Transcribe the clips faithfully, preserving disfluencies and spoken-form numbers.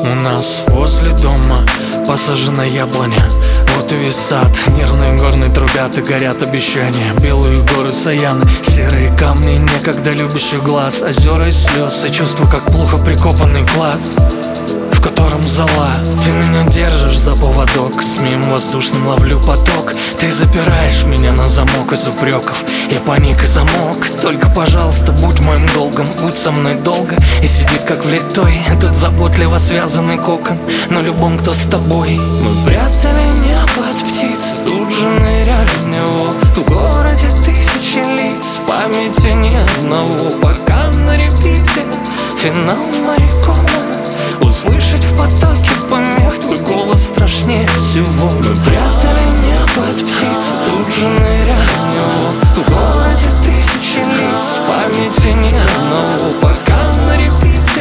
У нас возле дома посажена яблоня. Вот и весь сад, нервные горны трубят и горят обещания. Белые горы Саяны, серые камни некогда любящих глаз, озера из слез и чувство, как плохо прикопанный клад, в котором зола. Ты меня держишь за поводок, змеем воздушным ловлю поток. Ты запираешь меня на замок из упреков. Я паник и замолк. Только, пожалуйста, будь моим долгом, будь со мной долго. И сидит как влитой этот заботливо связанный кокон на любом, кто с тобой. Мы прятали небо от птиц, тут же ныряли в него. В городе тысячи лиц, памяти ни одного. Пока на репите финал моряком. Услышать в потоке помех твой голос страшнее всего. Мы прятали небо от птиц, тут же ныряли в него. В городе тысячи лиц, памяти ни одного. Пока на репите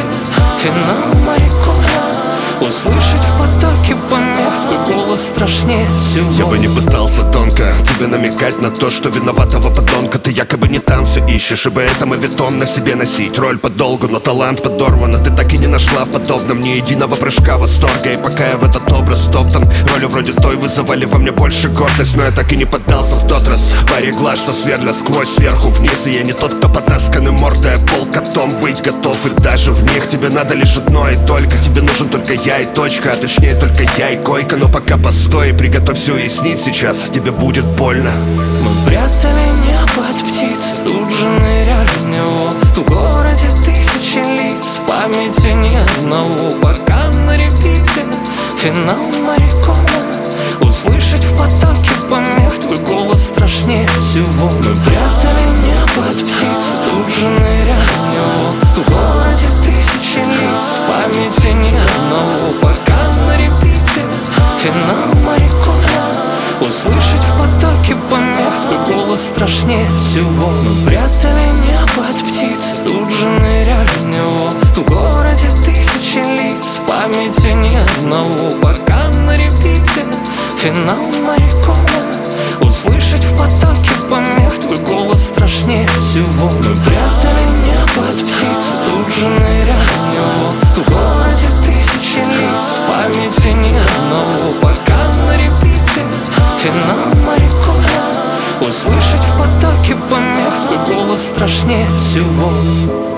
финал моряком. Услышать в потоке помех твой голос страшнее всего. Я бы не пытался тонко тебе намекать на то, что виноватого подонка ты якобы не там все ищешь, ибо это мавитон на себе носить роль подолгу, но талант подорван, а ты так и не нашла в подобном ни единого прыжка восторга. И пока я в этот образ стоптан, роли вроде той вызывали во мне больше гордость, но я так и не поддался в тот раз. Паре глаз, что сверля сквозь, сверху вниз, и я не тот, кто потасканный мордой, а пол котом быть готов. И даже в них тебе надо лишь одно, и только тебе нужен только я и точка, а точнее только я и койка. Но пока постой, приготовь все уяснить сейчас, тебе будет больно. Мы прятали небо от птиц, тут же ныряли в него. В городе тысячи лиц, памяти ни одного. Пока на репите финал моряком. Услышать в потоке помех твой голос страшнее всего. Мы прятали небо от птиц, тут же ныряли в него. В городе тысячи лиц, памяти ни одного. Пока на репите финал моряком. Услышать в потоке помех твой голос страшнее всего. Мы прятали небо от птиц, тут же ныряли в него. В городе тысячи лиц, памяти ни одного. Пока на репите финал моряком. Услышать в потоке помех твой голос страшнее всего. Мы прятали небо от птиц, тут же ныряли в него. В городе тысячи лиц, памяти ни одного. Пока на репите финал моряком. Услышать в потоке помех твой голос страшнее всего.